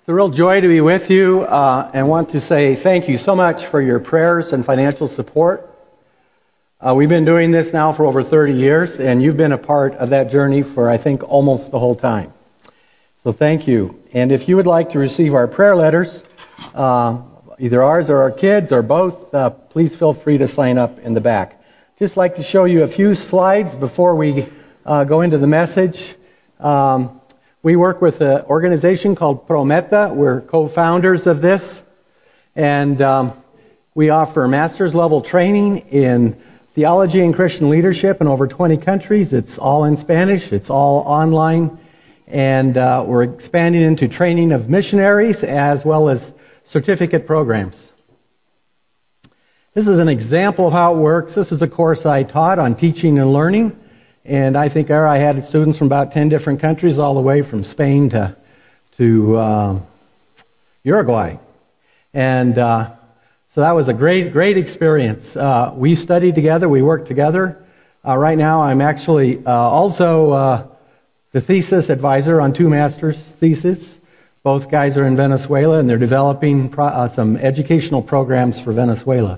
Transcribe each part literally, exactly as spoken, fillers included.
It's a real joy to be with you uh, and want to say thank you so much for your prayers and financial support. Uh, we've been doing this now for over thirty years, and you've been a part of that journey for, I think, almost the whole time. So thank you. And if you would like to receive our prayer letters, uh, either ours or our kids or both, uh, please feel free to sign up in the back. Just like to show you a few slides before we uh, go into the message. Um, we work with an organization called Prometa. We're co-founders of this, and um, we offer master's level training in theology and Christian leadership in over twenty countries. It's all in Spanish. It's all online, and uh, we're expanding into training of missionaries as well as certificate programs. This is an example of how it works. This is a course I taught on teaching and learning. And I think I had students from about ten different countries, all the way from Spain to to uh, Uruguay. And uh, so that was a great, great experience. Uh, we studied together. We worked together. Uh, right now I'm actually uh, also uh, the thesis advisor on two master's theses. Both guys are in Venezuela, and they're developing pro- uh, some educational programs for Venezuela.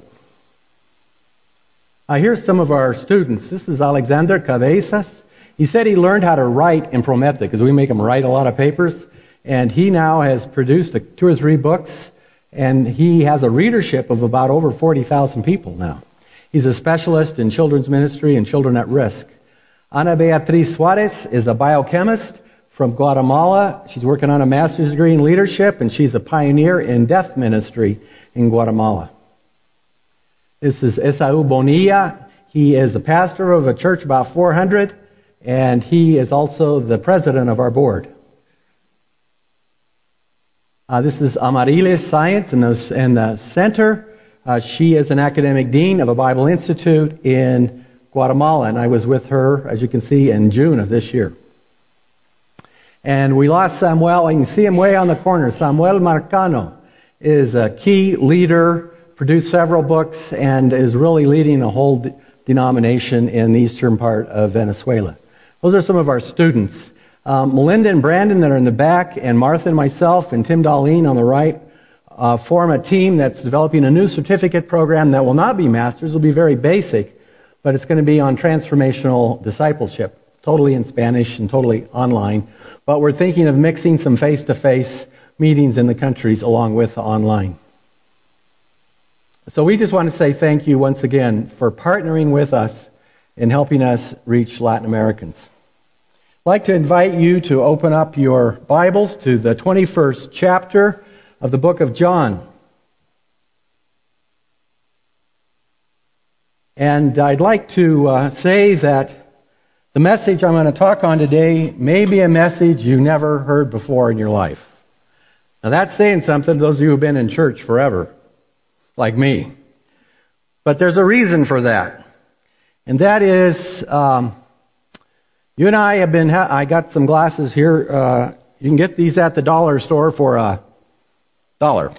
Uh, here's some of our students. This is Alexander Cabezas. He said he learned how to write in Prometa because we make him write a lot of papers. And he now has produced a, two or three books, and he has a readership of about over forty thousand people now. He's a specialist in children's ministry and children at risk. Ana Beatriz Suarez is a biochemist from Guatemala. She's working on a master's degree in leadership, and she's a pioneer in deaf ministry in Guatemala. This is Esau Bonilla. He is a pastor of a church about four hundred, and he is also the president of our board. Uh, this is Amarilis Science in the, in the center. Uh, she is an academic dean of a Bible Institute in Guatemala, and I was with her, as you can see, in June of this year. And we lost Samuel. You can see him way on the corner. Samuel Marcano is a key leader, produced several books, and is really leading a whole de- denomination in the eastern part of Venezuela. Those are some of our students. Um, Melinda and Brandon that are in the back, and Martha and myself and Tim Darlene on the right uh, form a team that's developing a new certificate program that will not be masters. It will be very basic, but it's going to be on transformational discipleship, totally in Spanish and totally online. But we're thinking of mixing some face-to-face meetings in the countries along with online. So we just want to say thank you once again for partnering with us in helping us reach Latin Americans. I'd like to invite you to open up your Bibles to the twenty-first chapter of the book of John. And I'd like to uh, say that the message I'm going to talk on today may be a message you never heard before in your life. Now that's saying something to those of you who have been in church forever, like me. But there's a reason for that. And that is, um, you and I have been, ha- I got some glasses here. Uh, you can get these at the dollar store for a dollar.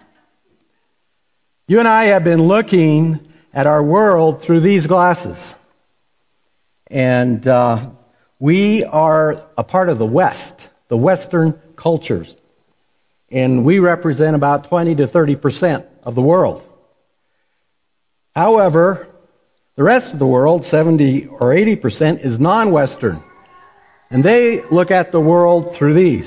You and I have been looking at our world through these glasses. And uh, we are a part of the West, the Western cultures. And we represent about twenty to thirty percent of the world. However, the rest of the world, seventy or eighty percent, is non-Western. And they look at the world through these.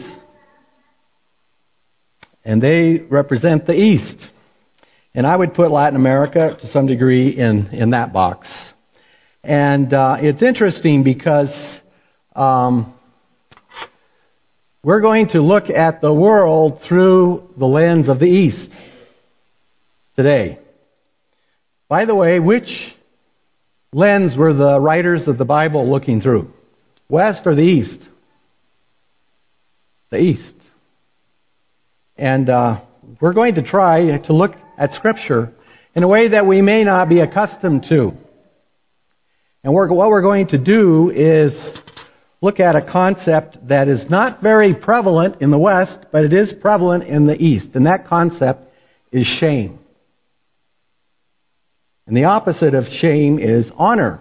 And they represent the East. And I would put Latin America, to some degree, in, in that box. And uh, it's interesting because um, we're going to look at the world through the lens of the East today. By the way, which lens were the writers of the Bible looking through? West or the East? The East. And uh, we're going to try to look at Scripture in a way that we may not be accustomed to. And we're, what we're going to do is look at a concept that is not very prevalent in the West, but it is prevalent in the East. And that concept is shame. And the opposite of shame is honor.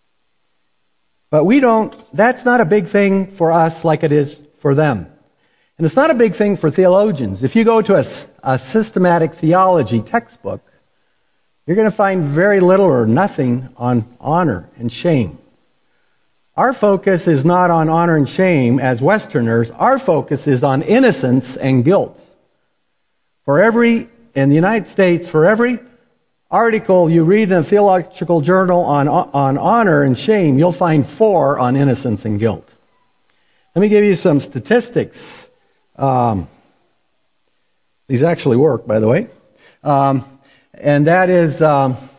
But we don't, that's not a big thing for us like it is for them. And it's not a big thing for theologians. If you go to a, a systematic theology textbook, you're going to find very little or nothing on honor and shame. Our focus is not on honor and shame as Westerners. Our focus is on innocence and guilt. For every, in the United States, for every article you read in a theological journal on, on honor and shame, you'll find four on innocence and guilt. Let me give you some statistics. Um, these actually work, by the way. Um, and that is, um,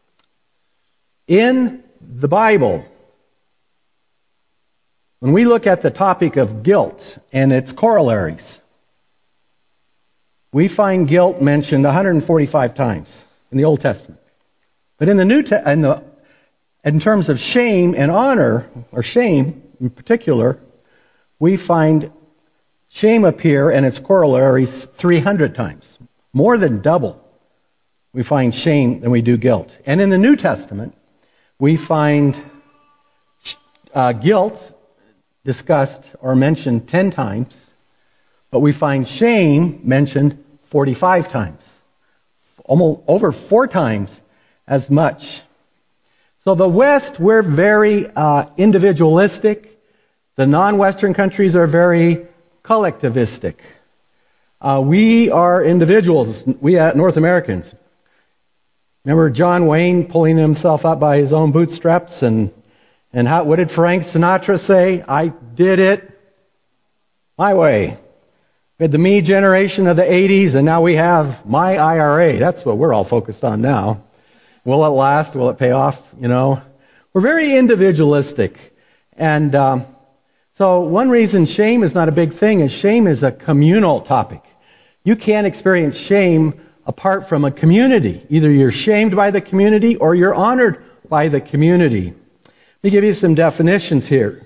in the Bible, when we look at the topic of guilt and its corollaries, we find guilt mentioned one hundred forty-five times in the Old Testament. But in the New Te- in, the, in terms of shame and honor, or shame in particular, we find shame appear and its corollaries three hundred times. More than double we find shame than we do guilt. And in the New Testament, we find uh, guilt discussed or mentioned ten times, but we find shame mentioned forty-five times. Almost over four times as much. So the West, we're very uh, individualistic. The non-Western countries are very collectivistic. Uh, we are individuals. We uh, North Americans. Remember John Wayne pulling himself up by his own bootstraps, and and how, what did Frank Sinatra say? I did it my way. We had the me generation of the eighties, and now we have my I R A. That's what we're all focused on now. Will it last? Will it pay off? You know, we're very individualistic, and um, so one reason shame is not a big thing is shame is a communal topic. You can't experience shame apart from a community. Either you're shamed by the community or you're honored by the community. Let me give you some definitions here.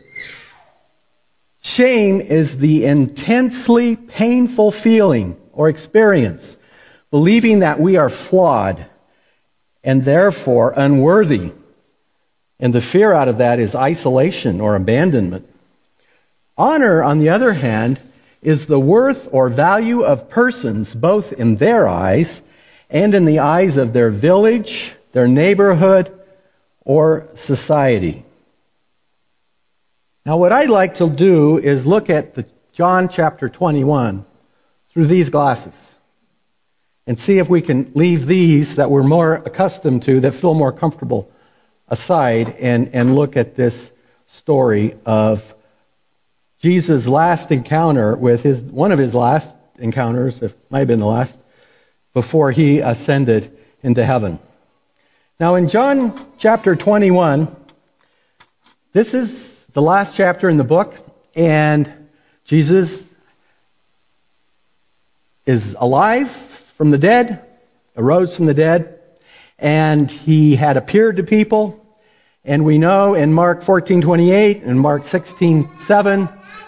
Shame is the intensely painful feeling or experience, believing that we are flawed and therefore unworthy. And the fear out of that is isolation or abandonment. Honor, on the other hand, is the worth or value of persons both in their eyes and in the eyes of their village, their neighborhood, or society. Now, what I'd like to do is look at the John chapter twenty-one through these glasses and see if we can leave these that we're more accustomed to, that feel more comfortable, aside and, and look at this story of Jesus' last encounter with his, one of his last encounters, it might have been the last, before he ascended into heaven. Now in John chapter twenty-one, this is the last chapter in the book, and Jesus is alive from the dead, arose from the dead, and he had appeared to people. And we know in Mark fourteen twenty-eight and Mark sixteen seven,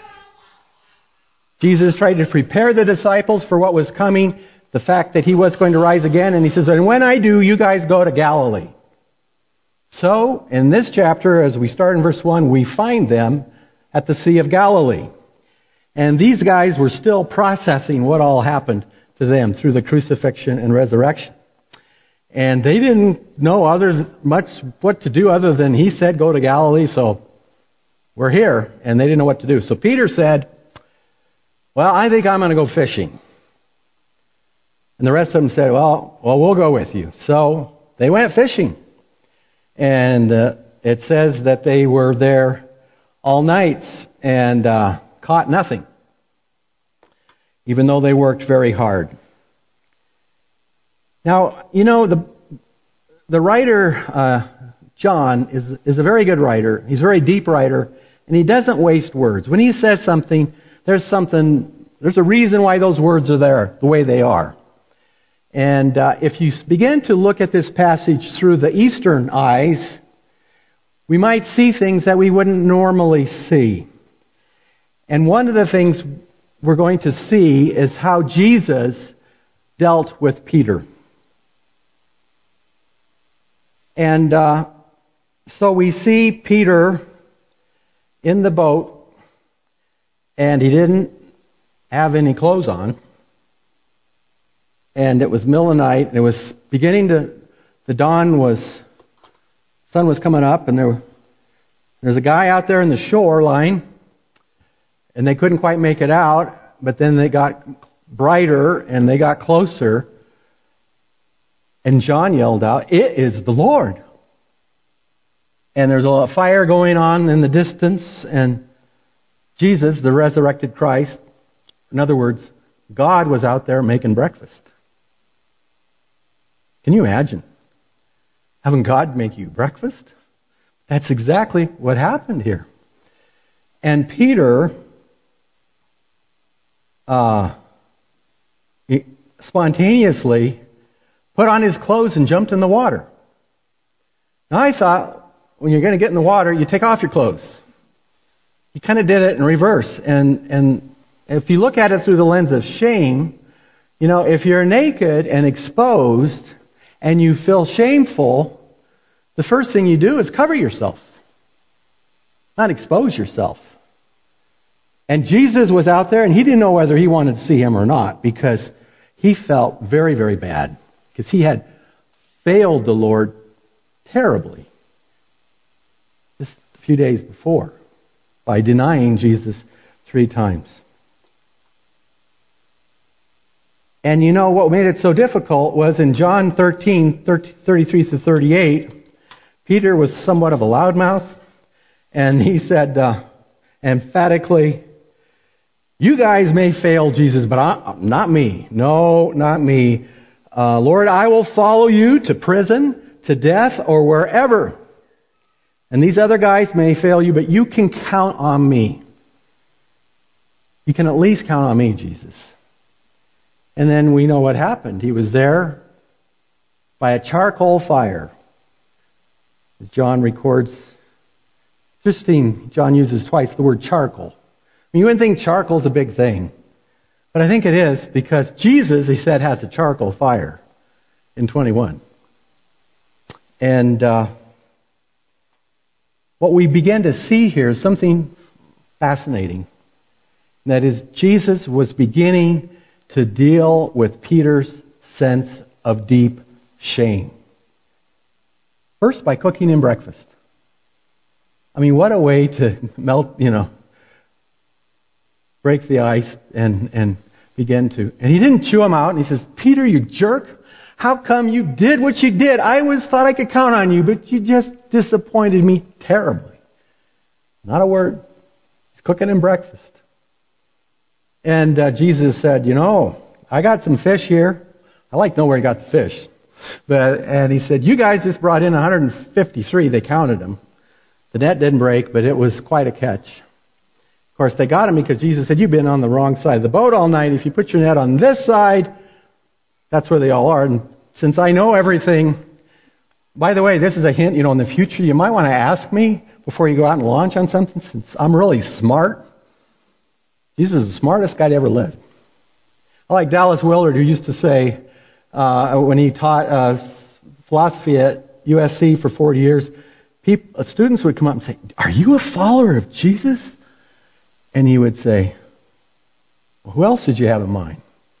Jesus tried to prepare the disciples for what was coming, the fact that he was going to rise again, and he says, and when I do, you guys go to Galilee. So, in this chapter, as we start in verse one, we find them at the Sea of Galilee. And these guys were still processing what all happened to them through the crucifixion and resurrection. And they didn't know other much what to do other than he said, go to Galilee, so we're here. And they didn't know what to do. So Peter said, well, I think I'm going to go fishing. And the rest of them said, well, well, we'll go with you. So they went fishing. And uh, it says that they were there all night and uh, caught nothing, even though they worked very hard. Now, you know, the the writer, uh, John, is, is a very good writer. He's a very deep writer, and he doesn't waste words. When he says something, there's something, there's a reason why those words are there the way they are. And uh, if you begin to look at this passage through the Eastern eyes, we might see things that we wouldn't normally see. And one of the things we're going to see is how Jesus dealt with Peter. And uh, so we see Peter in the boat, and he didn't have any clothes on. And it was middle of the night, and it was beginning to, the dawn was, sun was coming up, and there, there's a guy out there in the shoreline, and they couldn't quite make it out, but then they got brighter, and they got closer, and John yelled out, "It is the Lord." And there's a fire going on in the distance, and Jesus, the resurrected Christ, in other words, God was out there making breakfast. Can you imagine having God make you breakfast? That's exactly what happened here. And Peter uh, he spontaneously put on his clothes and jumped in the water. Now I thought, when you're going to get in the water, you take off your clothes. He kind of did it in reverse. And, and if you look at it through the lens of shame, you know, if you're naked and exposed and you feel shameful, the first thing you do is cover yourself, not expose yourself. And Jesus was out there, and he didn't know whether he wanted to see him or not, because he felt very, very bad, because he had failed the Lord terribly just a few days before by denying Jesus three times. And you know what made it so difficult was in John thirteen, thirty-three through thirty-eight, Peter was somewhat of a loudmouth, and he said uh, emphatically, "You guys may fail Jesus, but I, not me. No, not me. Uh, Lord, I will follow you to prison, to death, or wherever. And these other guys may fail you, but you can count on me. You can at least count on me, Jesus." And then we know what happened. He was there by a charcoal fire. As John records, interesting, John uses twice the word charcoal. I mean, you wouldn't think charcoal is a big thing. But I think it is, because Jesus, he said, has a charcoal fire in twenty-one. And uh, what we begin to see here is something fascinating. And that is, Jesus was beginning to deal with Peter's sense of deep shame. First, by cooking him breakfast. I mean, what a way to melt, you know, break the ice and, and begin to... And he didn't chew him out, and he says, "Peter, you jerk, how come you did what you did? I always thought I could count on you, but you just disappointed me terribly." Not a word. He's cooking him breakfast. And uh, Jesus said, "You know, I got some fish here." I like to know where he got the fish. But and he said, "You guys just brought in one hundred fifty-three. They counted them. The net didn't break, but it was quite a catch." Of course, they got him because Jesus said, "You've been on the wrong side of the boat all night. If you put your net on this side, that's where they all are. And since I know everything..." By the way, this is a hint, you know, in the future, you might want to ask me before you go out and launch on something, since I'm really smart. Jesus is the smartest guy to ever live. I like Dallas Willard, who used to say, uh, when he taught uh, philosophy at U S C for forty years, people, uh, students would come up and say, "Are you a follower of Jesus?" And he would say, "Well, who else did you have in mind?"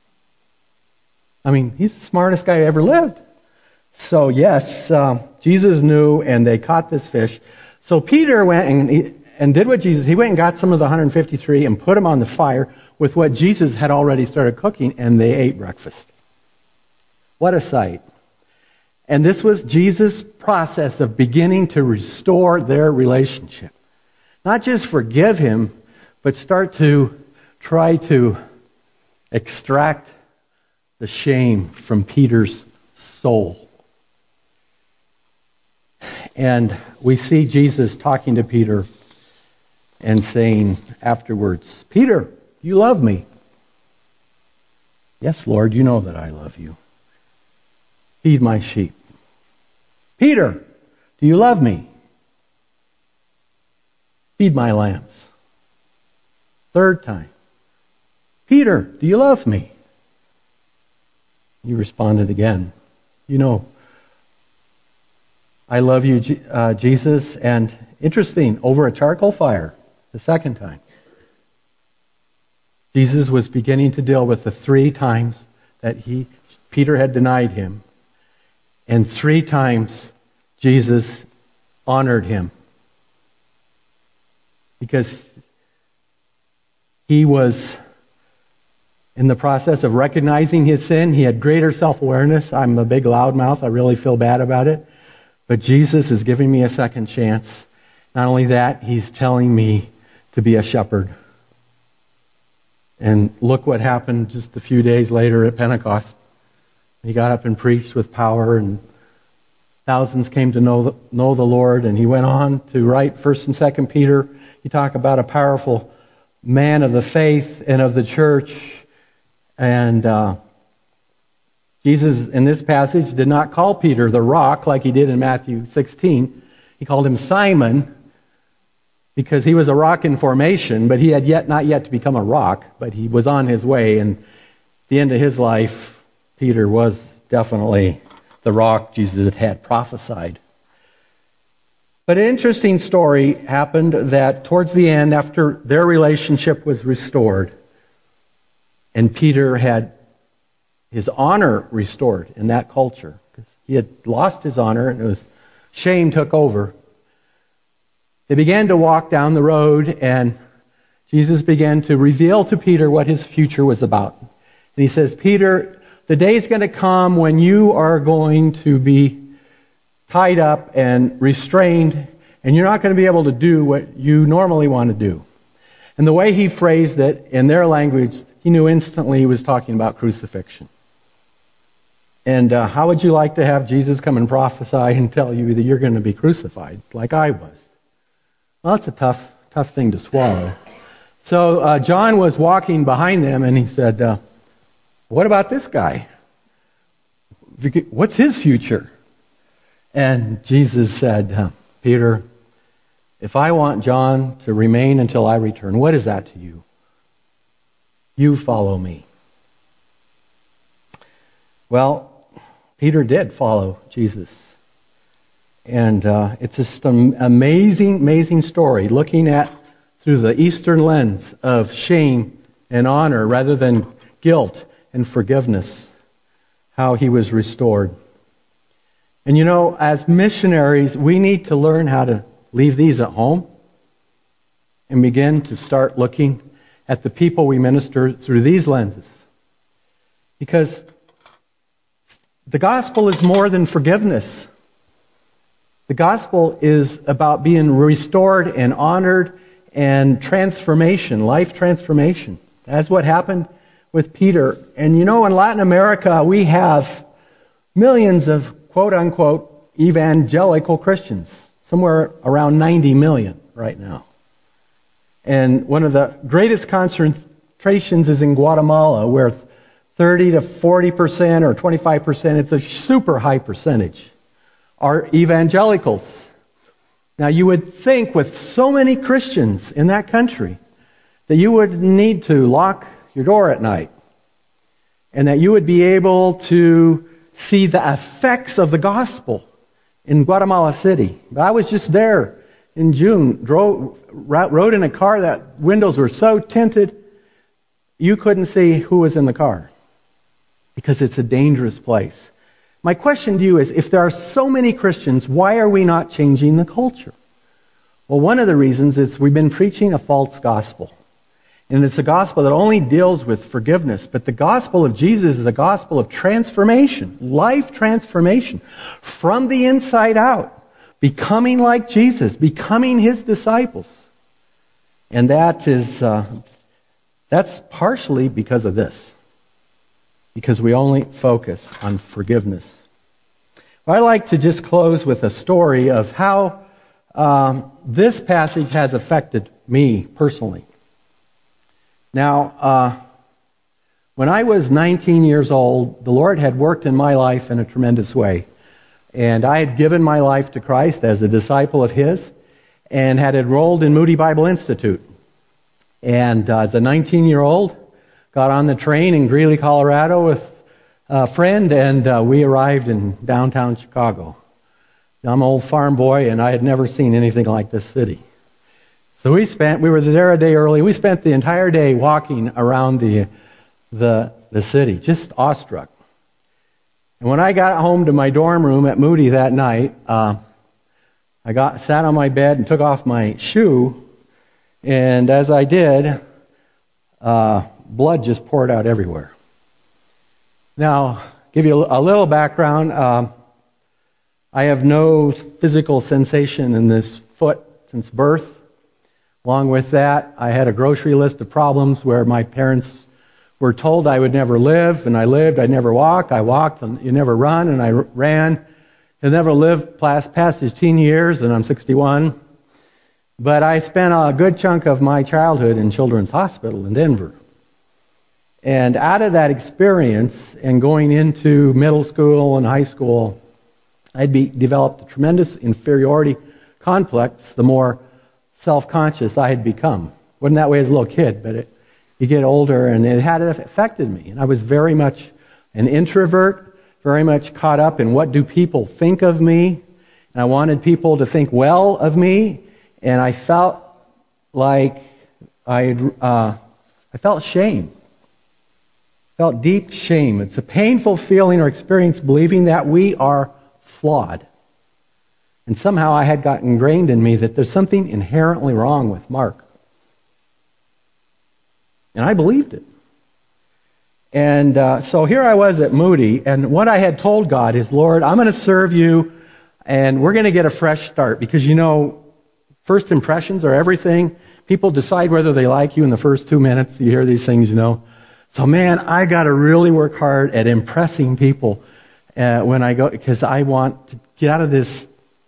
I mean, he's the smartest guy who ever lived. So yes, uh, Jesus knew, and they caught this fish. So Peter went and, he, and did what Jesus... He went and got some of the one hundred fifty-three and put them on the fire with what Jesus had already started cooking, and they ate breakfast. What a sight. And this was Jesus' process of beginning to restore their relationship. Not just forgive him, but start to try to extract the shame from Peter's soul. And we see Jesus talking to Peter and saying afterwards, "Peter, do you love me?" "Yes, Lord, you know that I love you. Feed my sheep." "Peter, do you love me?" "Feed my lambs." Third time, "Peter, do you love me?" He responded again, "You know, I love you, uh, Jesus." And interesting, over a charcoal fire, the second time. Jesus was beginning to deal with the three times that he Peter had denied him. And three times Jesus honored him. Because he was in the process of recognizing his sin. He had greater self-awareness. I'm a big loudmouth. I really feel bad about it. But Jesus is giving me a second chance. Not only that, he's telling me to be a shepherd. And look what happened just a few days later at Pentecost. He got up and preached with power, and thousands came to know the, know the Lord. And he went on to write First and Second Peter. He talked about a powerful man of the faith and of the church. And uh, Jesus, in this passage, did not call Peter the rock like he did in Matthew sixteen. He called him Simon because he was a rock in formation, but he had yet not yet to become a rock, but he was on his way. And at the end of his life, Peter was definitely the rock Jesus had prophesied. But an interesting story happened that towards the end, after their relationship was restored, and Peter had his honor restored in that culture, because he had lost his honor and it was shame took over. They began to walk down the road, and Jesus began to reveal to Peter what his future was about. And he says, Peter, the day is going to come when you are going to be tied up and restrained, and you're not going to be able to do what you normally want to do. And the way he phrased it in their language, he knew instantly he was talking about crucifixion. And uh, how would you like to have Jesus come and prophesy and tell you that you're going to be crucified, like I was? Well, it's a tough, tough thing to swallow. So uh, John was walking behind them, and he said, uh, what about this guy? What's his future? And Jesus said, uh, Peter, if I want John to remain until I return, what is that to you? You follow me. Well, Peter did follow Jesus. And uh, it's just an amazing, amazing story, looking at through the Eastern lens of shame and honor rather than guilt and forgiveness, how he was restored. And you know, as missionaries, we need to learn how to leave these at home and begin to start looking at the people we minister through these lenses. Because the gospel is more than forgiveness. The gospel is about being restored and honored and transformation, life transformation. That's what happened with Peter. And you know, in Latin America, we have millions of quote-unquote evangelical Christians, somewhere around ninety million right now. And one of the greatest concentrations is in Guatemala, where thirty to forty percent or twenty-five percent, it's a super high percentage, are evangelicals. Now, you would think with so many Christians in that country that you would need to lock your door at night and that you would be able to see the effects of the gospel in Guatemala City. But I was just there in June, drove, rode in a car that windows were so tinted you couldn't see who was in the car because it's a dangerous place. My question to you is, if there are so many Christians, why are we not changing the culture? Well, one of the reasons is we've been preaching a false gospel. And it's a gospel that only deals with forgiveness. But the gospel of Jesus is a gospel of transformation, life transformation, from the inside out, becoming like Jesus, becoming His disciples. And that is, uh, that's partially because of this. Because we only focus on forgiveness. Well, I like to just close with a story of how um, this passage has affected me personally. Now, uh, when I was nineteen years old, the Lord had worked in my life in a tremendous way. And I had given my life to Christ as a disciple of His and had enrolled in Moody Bible Institute. And uh, as a nineteen-year-old, got on the train in Greeley, Colorado with a friend, and uh, we arrived in downtown Chicago. I'm an old farm boy, and I had never seen anything like this city. So we spent, we were there a day early. We spent the entire day walking around the the the city, just awestruck. And when I got home to my dorm room at Moody that night, uh, I got sat on my bed and took off my shoe, and as I did, uh, blood just poured out everywhere. Now, give you a little background. Uh, I have no physical sensation in this foot since birth. Along with that, I had a grocery list of problems where my parents were told I would never live, and I lived. I'd never walk. I walked, and you never run, and I ran. I never lived past, past his teen years, and I'm sixty-one. But I spent a good chunk of my childhood in Children's Hospital in Denver. And out of that experience, and going into middle school and high school, I'd be, developed a tremendous inferiority complex the more self-conscious I had become. Wasn't that way as a little kid, but it, you get older, and it had affected me. And I was very much an introvert, very much caught up in what do people think of me, and I wanted people to think well of me, and I felt like I uh, I felt shame. Felt deep shame. It's a painful feeling or experience believing that we are flawed. And somehow I had gotten ingrained in me that there's something inherently wrong with Mark. And I believed it. And uh, so here I was at Moody, and what I had told God is, Lord, I'm going to serve you, and we're going to get a fresh start. Because, you know, first impressions are everything. People decide whether they like you in the first two minutes. You hear these things, you know. So, man, I got to really work hard at impressing people uh, when I go, because I want to get out of this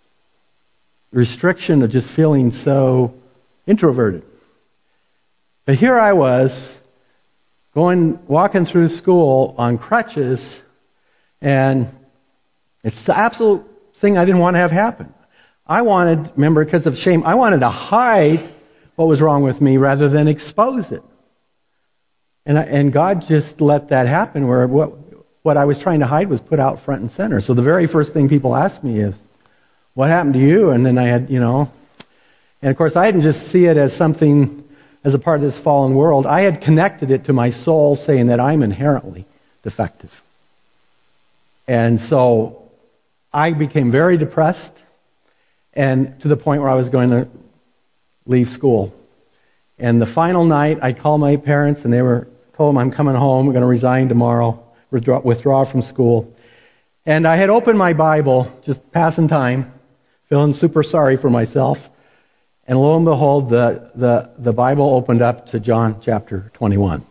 restriction of just feeling so introverted. But here I was, going, walking through school on crutches, and it's the absolute thing I didn't want to have happen. I wanted, remember, because of shame, I wanted to hide what was wrong with me rather than expose it. And I, and God just let that happen, where what what I was trying to hide was put out front and center. So the very first thing people asked me is, what happened to you? And then I had, you know, and of course I didn't just see it as something, as a part of this fallen world. I had connected it to my soul, saying that I'm inherently defective. And so I became very depressed, and to the point where I was going to leave school. And the final night, I called my parents, and they were told them I'm coming home, I'm going to resign tomorrow, withdraw, withdraw from school. And I had opened my Bible, just passing time, feeling super sorry for myself. And lo and behold, the, the, the Bible opened up to John chapter twenty-one.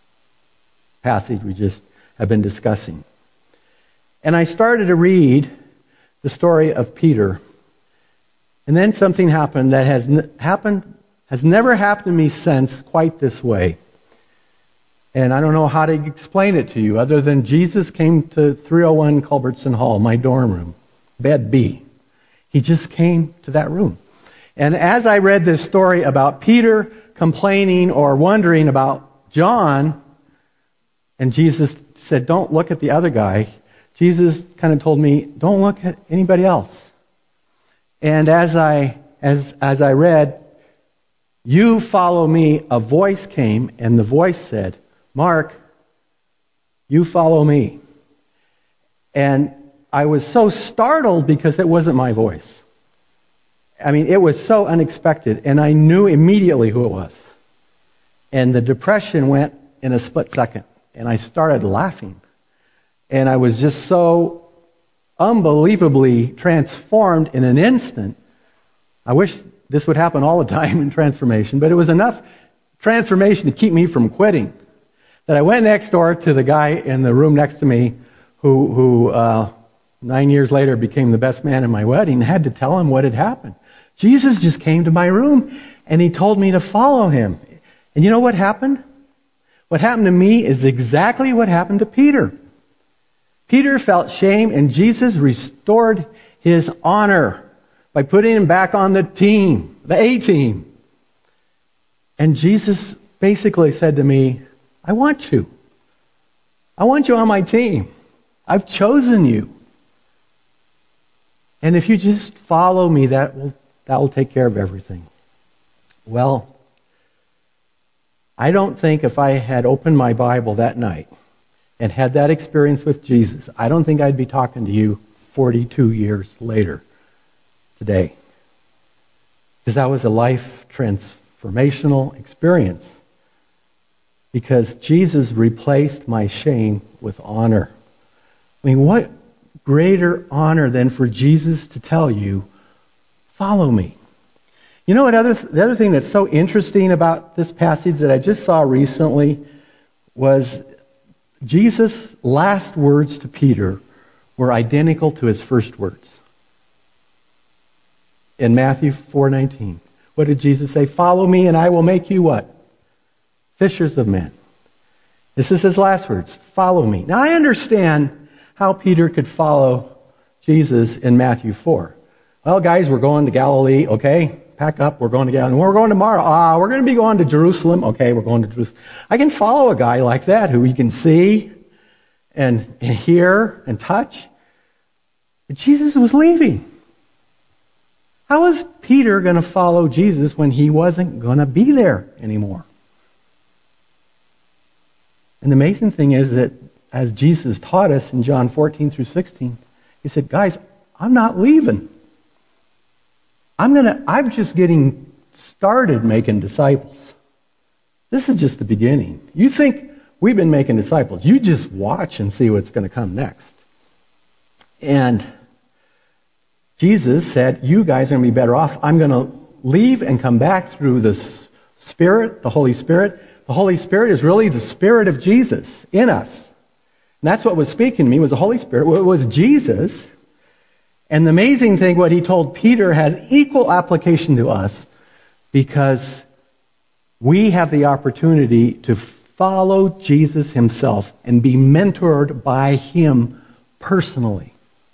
Passage we just have been discussing. And I started to read the story of Peter. And then something happened that has n- happened, has never happened to me since quite this way. And I don't know how to explain it to you, other than Jesus came to three oh one Culbertson Hall, my dorm room, bed B. He just came to that room. And as I read this story about Peter complaining or wondering about John, and Jesus said, don't look at the other guy, Jesus kind of told me, don't look at anybody else. And as I as as I read, you follow me, a voice came, and the voice said, Mark, you follow me. And I was so startled because it wasn't my voice. I mean, it was so unexpected, and I knew immediately who it was. And the depression went in a split second, and I started laughing. And I was just so unbelievably transformed in an instant. I wish this would happen all the time in transformation, but it was enough transformation to keep me from quitting that I went next door to the guy in the room next to me who, who uh, nine years later became the best man in my wedding, and had to tell him what had happened. Jesus just came to my room, and he told me to follow him. And you know what happened? What happened to me is exactly what happened to Peter. Peter felt shame, and Jesus restored his honor by putting him back on the team, the A team. And Jesus basically said to me, I want you. I want you on my team. I've chosen you. And if you just follow me, that will that will take care of everything. Well, I don't think if I had opened my Bible that night and had that experience with Jesus, I don't think I'd be talking to you forty-two years later today. Because that was a life transformational experience. Because Jesus replaced my shame with honor. I mean, what greater honor than for Jesus to tell you, follow me. You know what other the other thing that's so interesting about this passage that I just saw recently was Jesus' last words to Peter were identical to his first words. In Matthew four nineteen, what did Jesus say? Follow me and I will make you what? Fishers of men. This is his last words. Follow me. Now I understand how Peter could follow Jesus in Matthew four. Well, guys, we're going to Galilee, okay? Pack up, we're going to Galilee. We're going tomorrow. Ah, we're going to be going to Jerusalem. Okay, we're going to Jerusalem. I can follow a guy like that who you can see and, and hear and touch. But Jesus was leaving. How was Peter going to follow Jesus when he wasn't going to be there anymore? And the amazing thing is that as Jesus taught us in John fourteen through sixteen, he said, guys, I'm not leaving. I'm gonna, I'm just getting started making disciples. This is just the beginning. You think we've been making disciples. You just watch and see what's going to come next. And Jesus said, you guys are going to be better off. I'm going to leave and come back through the Spirit, the Holy Spirit. The Holy Spirit is really the Spirit of Jesus in us. And that's what was speaking to me, was the Holy Spirit. It was Jesus. And the amazing thing, what he told Peter has equal application to us because we have the opportunity to follow Jesus himself and be mentored by him personally.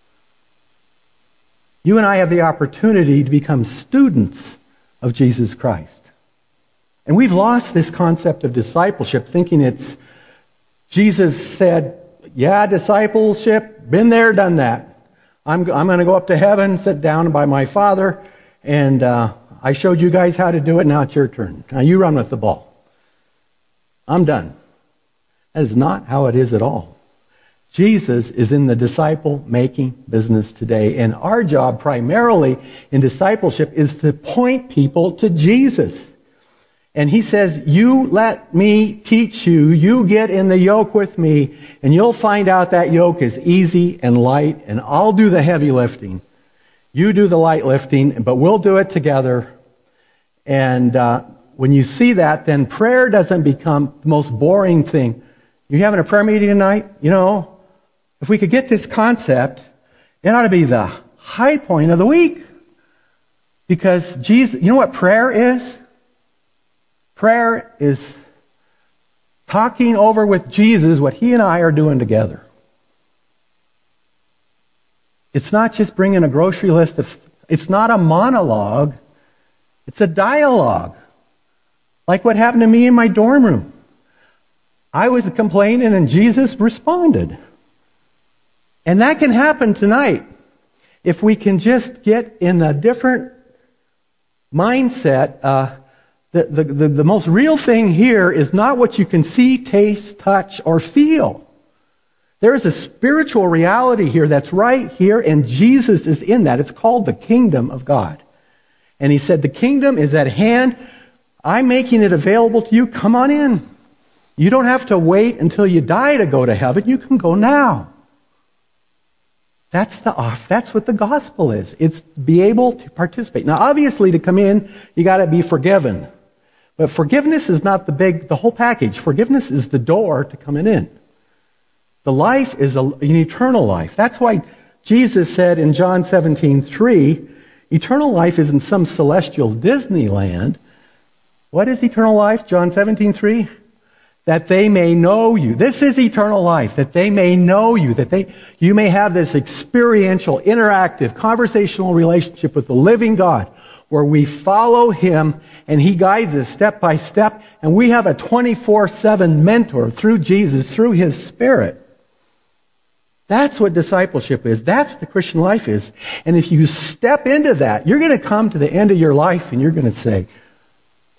You and I have the opportunity to become students of Jesus Christ. And we've lost this concept of discipleship, thinking it's, Jesus said, yeah, discipleship, been there, done that. I'm, I'm going to go up to heaven, sit down by my Father, and uh, I showed you guys how to do it, now it's your turn. Now you run with the ball. I'm done. That is not how it is at all. Jesus is in the disciple-making business today, and our job primarily in discipleship is to point people to Jesus. And he says, you let me teach you, you get in the yoke with me, and you'll find out that yoke is easy and light, and I'll do the heavy lifting. You do the light lifting, but we'll do it together. And uh, when you see that, then prayer doesn't become the most boring thing. You having a prayer meeting tonight? You know, if we could get this concept, it ought to be the high point of the week. Because Jesus, you know what prayer is? Prayer is talking over with Jesus what he and I are doing together. It's not just bringing a grocery list of, it's not a monologue, it's a dialogue. Like what happened to me in my dorm room. I was complaining and Jesus responded. And that can happen tonight if we can just get in a different mindset. Uh, The, the, the, the most real thing here is not what you can see, taste, touch, or feel. There is a spiritual reality here that's right here, and Jesus is in that. It's called the kingdom of God. And he said, the kingdom is at hand. I'm making it available to you. Come on in. You don't have to wait until you die to go to heaven. You can go now. That's the off. That's what the gospel is. It's be able to participate. Now, obviously, to come in, you got to be forgiven. But forgiveness is not the big, the whole package. Forgiveness is the door to coming in. The life is a, an eternal life. That's why Jesus said in John seventeen three, eternal life isn't some celestial Disneyland. What is eternal life? John seventeen three? That they may know you. This is eternal life. That they may know you. That they, you may have this experiential, interactive, conversational relationship with the living God, where we follow him and he guides us step by step, and we have a twenty-four seven mentor through Jesus, through his Spirit. That's what discipleship is. That's what the Christian life is. And if you step into that, you're going to come to the end of your life and you're going to say,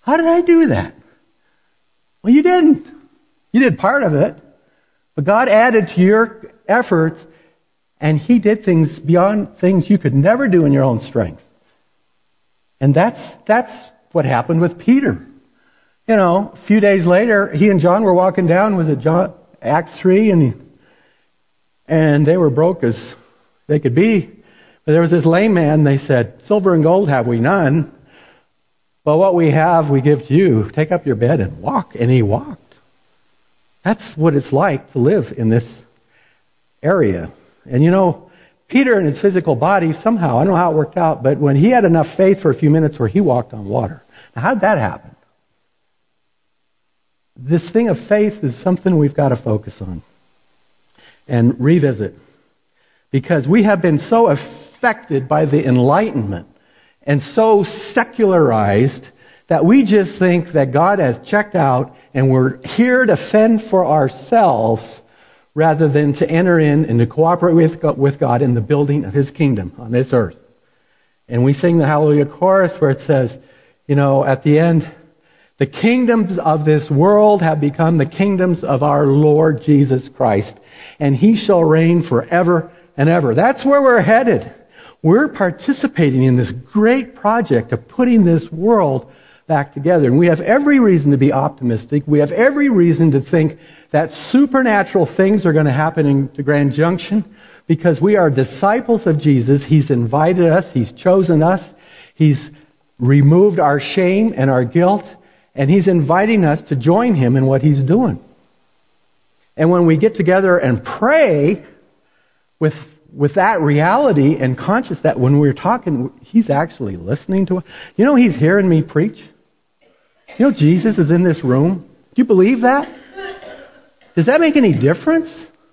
How did I do that? Well, you didn't. You did part of it. But God added to your efforts, and He did things beyond things you could never do in your own strength. And that's that's what happened with Peter. You know, a few days later, he and John were walking down, was it John, Acts three, and he, and they were broke as they could be. But there was this lame man, they said, silver and gold have we none, but what we have we give to you. Take up your bed and walk. And he walked. That's what it's like to live in this area. And you know, Peter in his physical body, somehow, I don't know how it worked out, but when he had enough faith for a few minutes where he walked on water. Now, how did that happen? This thing of faith is something we've got to focus on and revisit. Because we have been so affected by the Enlightenment and so secularized that we just think that God has checked out and we're here to fend for ourselves rather than to enter in and to cooperate with God in the building of His kingdom on this earth. And we sing the Hallelujah chorus where it says, you know, at the end, the kingdoms of this world have become the kingdoms of our Lord Jesus Christ, and He shall reign forever and ever. That's where we're headed. We're participating in this great project of putting this world back together. And we have every reason to be optimistic. We have every reason to think that supernatural things are going to happen in the Grand Junction because we are disciples of Jesus. He's invited us. He's chosen us. He's removed our shame and our guilt. And He's inviting us to join Him in what He's doing. And when we get together and pray with with that reality and conscious that when we're talking, He's actually listening to us. You know, He's hearing me preach. You know, Jesus is in this room. Do you believe that? Does that make any difference?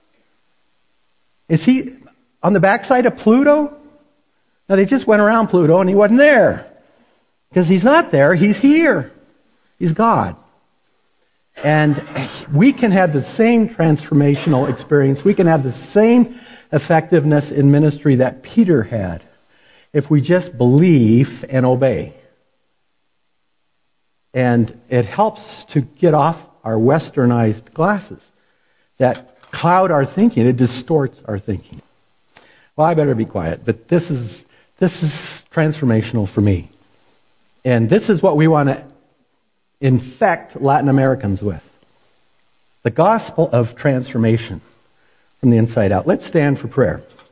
Is He on the backside of Pluto? No, they just went around Pluto and He wasn't there. Because He's not there, He's here. He's God. And we can have the same transformational experience. We can have the same effectiveness in ministry that Peter had if we just believe and obey. And it helps to get off our westernized glasses that cloud our thinking. It distorts our thinking. Well, I better be quiet, but this is this is transformational for me. And this is what we want to infect Latin Americans with. The gospel of transformation from the inside out. Let's stand for prayer.